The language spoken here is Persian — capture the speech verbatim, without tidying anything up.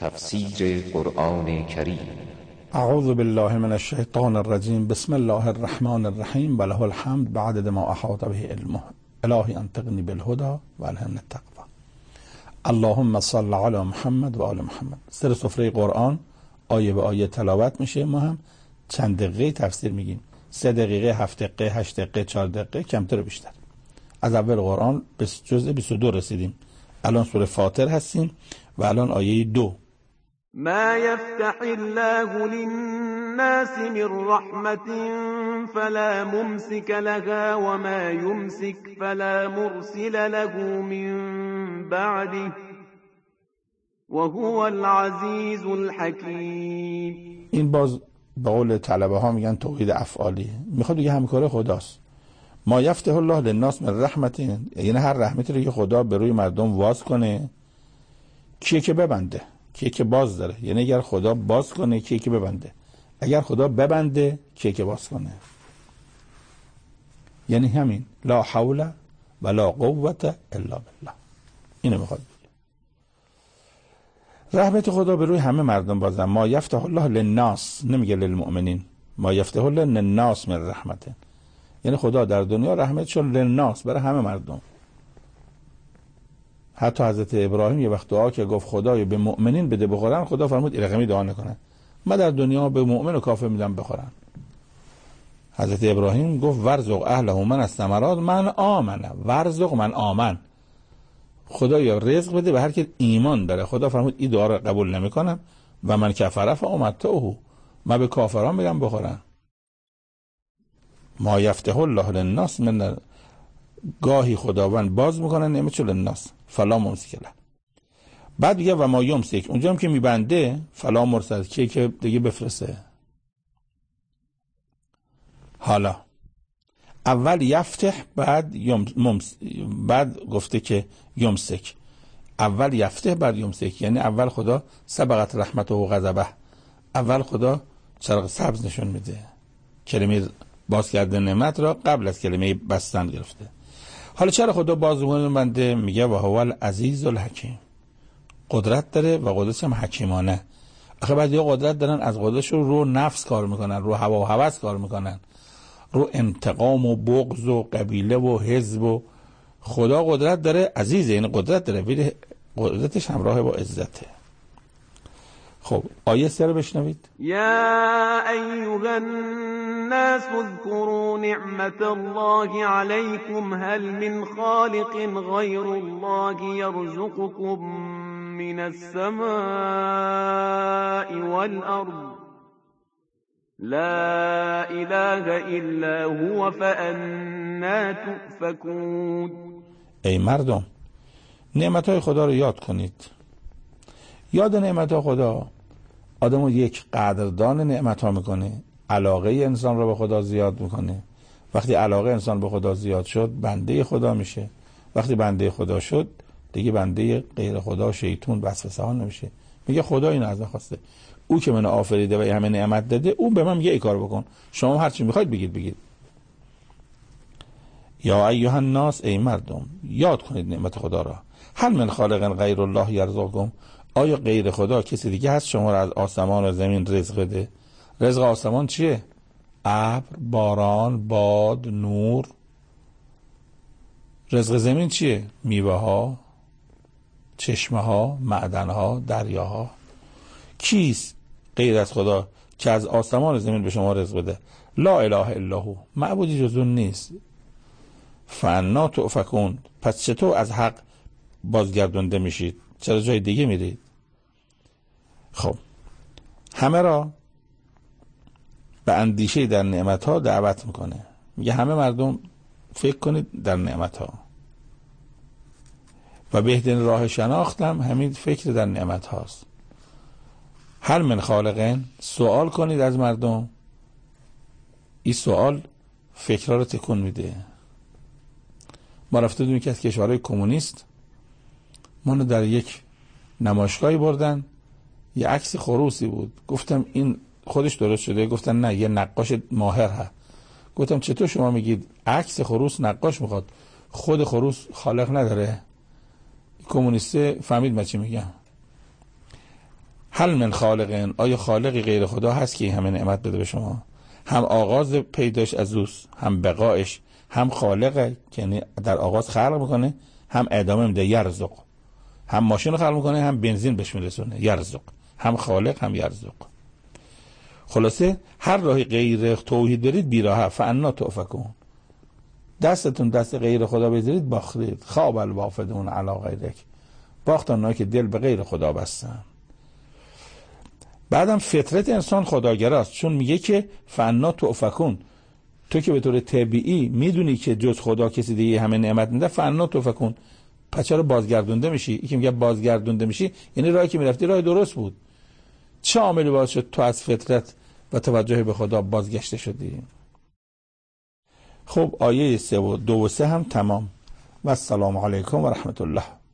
تفسیر قرآن کریم. اعوذ بالله من الشیطان الرجیم. بسم الله الرحمن الرحیم. وله الحمد بعدد ما احاط به علمه. الهی انطقنی بالهدى و الهمنا التقوى. اللهم صل علی محمد و آل محمد. سر سفره قرآن آیه به آیه تلاوت میشه. ما هم چند دقیقه تفسیر میگیم. سه دقیقه، هفت دقیقه، هشت دقیقه، چهار دقیقه، کمتر و بیشتر. از اول قرآن به جزء بیست و دو رسیدیم. الان سوره فاطر هستیم و الان آیه دو. ما يفتح الله للناس من رحمة فلا ممسك لها وما يمسك فلا مرسل له من بعده وهو العزيز الحكيم. این باز به قول طلبه ها میگن توحید افعالی، میخواد بگه همکار خداست. ما یفتح الله للناس من رحمت، یعنی هر رحمتی رو که خدا به روی مردم واز کنه کیه که ببنده، کیه که باز داره. یعنی اگر خدا باز کنه کیه که ببنده، اگر خدا ببنده کیه که باز کنه. یعنی همین لا حول ولا قوة الا بالله. اینو میخواد بگه. رحمت خدا به روی همه مردم بازم. ما یفتح الله للناس، نمیگه للمؤمنین. ما یفتح الله للناس من رحمته، یعنی خدا در دنیا رحمت شد للناس، برای همه مردم. حتی حضرت ابراهیم یه وقت دعا که گفت خدایا به مؤمنین بده بخورن، خدا فرمود این رقمی دعا نکنن، من در دنیا به مؤمن و کافر میدم بخورن. حضرت ابراهیم گفت ورزق اهله من الثمرات من آمن، ورزق من آمن، خدایا رزق بده به هر کی ایمان داره. خدا فرمود این دعا رو قبول نمیکنم و من کفر فامتعه، من به کافران میدم بخورن. ما یفتح الله للناس من، گاهی خداوند باز میکنه نعمتشو للناس فلا ممسک له. بعد میگه و ما یمسک، اونجا هم که میبنده فلا مرسل، که که دیگه بفرسته. حالا اول یفتح بعد یمس، بعد گفته که یمسک. اول یفتح بعد یمسک، یعنی اول خدا سبقت رحمته و غضبه، اول خدا چراغ سبز نشون میده، کلمه باز کردن نعمت را قبل از کلمه بستن گرفته. حالا چرا خدا باز بنده؟ میگه و هو العزیز الحکیم، قدرت داره و قدرتش هم حکیمانه. آخه بعضیا قدرت دارن از قدرتشون رو نفس کار میکنن، رو هوا و هوس کار میکنن، رو انتقام و بغض و قبیله و حزب. و خدا قدرت داره، عزیزه، یعنی قدرت داره، ولی قدرتش همراه با عزته. خب آیه سه رو بشنوید. یا ایها الناس اذكروا نعمت الله علیکم هل من خالق غیر الله یرزقکم من السماء والارض لا اله الا هو فأنا تؤفکون. ای مردم نعمتهای خدا رو یاد کنید. یاد نعمتهای خدا آدمو یک قدردان نعمتها میکنه، علاقه انسان رو به خدا زیاد میکنه. وقتی علاقه انسان به خدا زیاد شد بنده خدا میشه، وقتی بنده خدا شد دیگه بنده غیر خدا، شیطون، وسوسه ها نمیشه. میگه خدا اینو از من خواسته، او که منو آفریده و همه نعمت داده، اون به من میگه ای کار بکن، شما هر چی میخواید بگید بگید. یا ایها الناس، ای مردم یاد کنید نعمت خدا را. هل من خالق غیر الله یرزقکم، آیا غیر خدا کسی دیگه هست شما را از آسمان و زمین رزق بده؟ رزق آسمان چیه؟ ابر، باران، باد، نور. رزق زمین چیه؟ میوه ها، چشمه ها، معدن ها، دریاها. کیست غیر از خدا که از آسمان و زمین به شما رزق بده؟ لا اله الا هو، معبودی جز اون نیست. فأنا تؤفکون، پس چطور از حق بازگردونده میشید؟ چرا جای دیگه میرید؟ خب همه را به اندیشه در نعمتها دعوت میکنه. میگه همه مردم فکر کنید در نعمتها و بهترین راه شناختم همین فکر در نعمت هاست. هل من خالقین، سوال کنید از مردم. این سوال فکرها رو تکون میده. ما رفته بودیم که از کشورهای کمونیست، ما در یک نمایشگاهی بردن، یه عکس خروسی بود. گفتم این خودش درست شده؟ گفتن نه یه نقاش ماهر هست. گفتم چطور شما میگید عکس خروس نقاش میخواد، خود خروس خالق نداره؟ کمونیسته فهمید من چی میگم. هل من خالقین، آیا خالقی غیر خدا هست که همه نعمت بده به شما؟ هم آغاز پیداش از اوست، هم بقایش، هم خالقه یعنی در آغاز خلق میکنه، هم ادامه میده یرزق، هم ماشین رو خلق میکنه، هم بنزین بهش میرسونه یرزق، هم خالق هم یرزق. خلاصه هر راهی غیر توحید برید بیراهه، فانا تؤفکون. دستتون دست غیر خدا بذارید باختید. خواب الوافدون علی غیرک، باختن اونایی که دل به غیر خدا بستن. بعدم فطرت انسان خداگراست، چون میگه که فانا تؤفکون، تو که به طور طبیعی میدونی که جز خدا کسی دیگه همه نعمت میده، فانا تؤفکون، پس چرا بازگردونده میشی؟ این که میگه بازگردونده میشی یعنی راهی که میرفتی راه درست بود. چه عاملی باعث شد تو از فطرت و توجه به خدا بازگشته شدی؟ خب آیه سه و دو و سه هم تمام. و السلام علیکم و رحمت الله.